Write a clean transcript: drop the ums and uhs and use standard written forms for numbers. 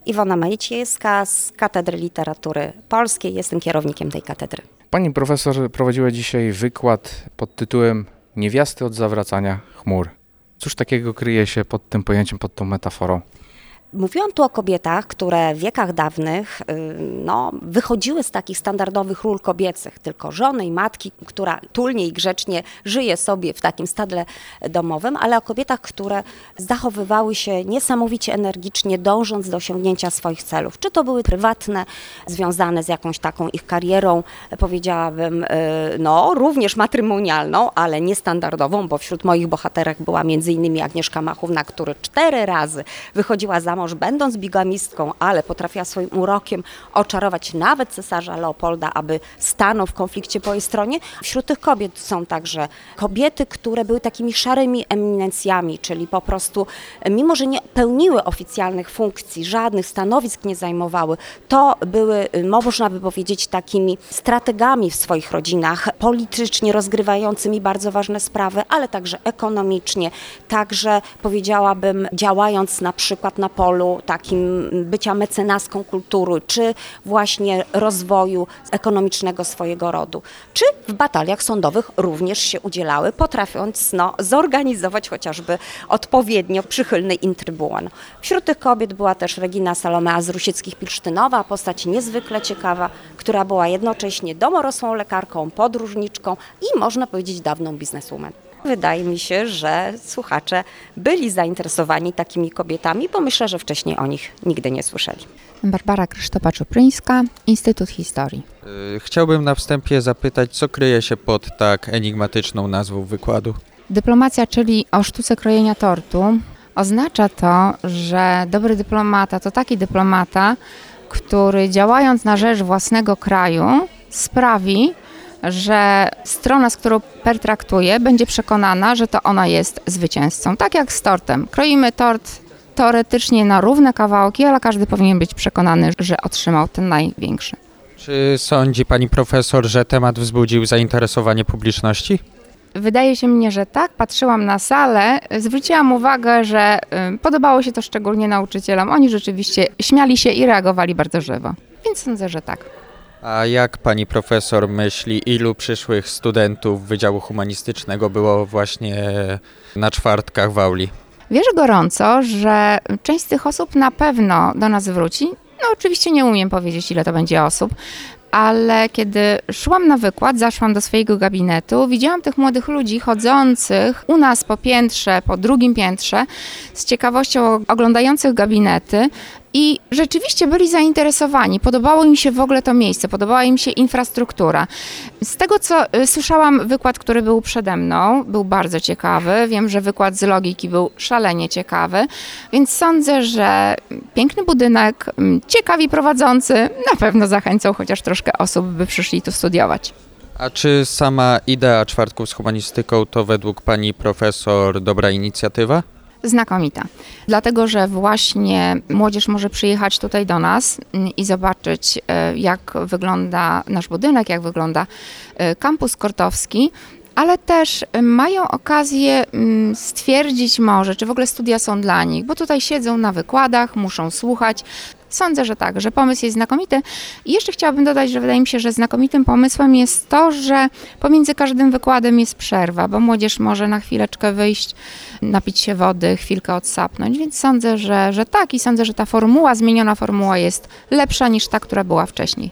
Iwona Maciejewska z Katedry Literatury Polskiej. Jestem kierownikiem tej katedry. Pani profesor prowadziła dzisiaj wykład pod tytułem Niewiasty od zawracania chmur. Cóż takiego kryje się pod tym pojęciem, pod tą metaforą? Mówiłam tu o kobietach, które w wiekach dawnych wychodziły z takich standardowych ról kobiecych, tylko żony i matki, która tulnie i grzecznie żyje sobie w takim stadle domowym, ale o kobietach, które zachowywały się niesamowicie energicznie, dążąc do osiągnięcia swoich celów. Czy to były prywatne, związane z jakąś taką ich karierą, powiedziałabym, również matrymonialną, ale niestandardową, bo wśród moich bohaterek była m.in. Agnieszka Machówna, która 4 razy wychodziła za mąż, będąc bigamistką, ale potrafiła swoim urokiem oczarować nawet cesarza Leopolda, aby stanął w konflikcie po jej stronie. Wśród tych kobiet są także kobiety, które były takimi szarymi eminencjami, czyli po prostu, mimo że nie pełniły oficjalnych funkcji, żadnych stanowisk nie zajmowały, to były, można by powiedzieć, takimi strategami w swoich rodzinach, politycznie rozgrywającymi bardzo ważne sprawy, ale także ekonomicznie, także powiedziałabym, działając na przykład na polu takim bycia mecenaską kultury, czy właśnie rozwoju ekonomicznego swojego rodu, czy w bataliach sądowych również się udzielały, potrafiąc zorganizować chociażby odpowiednio przychylny intrybun. Wśród tych kobiet była też Regina Salomea z Rusieckich-Pilsztynowa, postać niezwykle ciekawa, która była jednocześnie domorosłą lekarką, podróżniczką i można powiedzieć dawną bizneswoman. Wydaje mi się, że słuchacze byli zainteresowani takimi kobietami, bo myślę, że wcześniej o nich nigdy nie słyszeli. Barbara Krzysztopa-Czupryńska, Instytut Historii. Chciałbym na wstępie zapytać, co kryje się pod tak enigmatyczną nazwą wykładu? Dyplomacja, czyli o sztuce krojenia tortu. Oznacza to, że dobry dyplomata to taki dyplomata, który działając na rzecz własnego kraju sprawi, że strona, z którą pertraktuje, będzie przekonana, że to ona jest zwycięzcą. Tak jak z tortem. Kroimy tort teoretycznie na równe kawałki, ale każdy powinien być przekonany, że otrzymał ten największy. Czy sądzi pani profesor, że temat wzbudził zainteresowanie publiczności? Wydaje się mnie, że tak. Patrzyłam na salę, zwróciłam uwagę, że podobało się to szczególnie nauczycielom. Oni rzeczywiście śmiali się i reagowali bardzo żywo. Więc sądzę, że tak. A jak pani profesor myśli, ilu przyszłych studentów Wydziału Humanistycznego było właśnie na czwartkach w auli? Wierzę gorąco, że część z tych osób na pewno do nas wróci. Oczywiście nie umiem powiedzieć, ile to będzie osób, ale kiedy szłam na wykład, zaszłam do swojego gabinetu, widziałam tych młodych ludzi chodzących u nas po piętrze, po drugim piętrze, z ciekawością oglądających gabinety i rzeczywiście byli zainteresowani. Podobało im się w ogóle to miejsce, podobała im się infrastruktura. Z tego, co słyszałam, wykład, który był przede mną, był bardzo ciekawy. Wiem, że wykład z logiki był szalenie ciekawy, więc sądzę, że piękny budynek, ciekawi prowadzący na pewno zachęcą chociaż troszkę osób, by przyszli tu studiować. A czy sama idea czwartków z humanistyką to według pani profesor dobra inicjatywa? Znakomita. Dlatego, że właśnie młodzież może przyjechać tutaj do nas i zobaczyć, jak wygląda nasz budynek, jak wygląda kampus kortowski, ale też mają okazję stwierdzić może, czy w ogóle studia są dla nich, bo tutaj siedzą na wykładach, muszą słuchać. Sądzę, że tak, że pomysł jest znakomity. I jeszcze chciałabym dodać, że wydaje mi się, że znakomitym pomysłem jest to, że pomiędzy każdym wykładem jest przerwa, bo młodzież może na chwileczkę wyjść, napić się wody, chwilkę odsapnąć, więc sądzę, że tak i sądzę, że ta zmieniona formuła jest lepsza niż ta, która była wcześniej.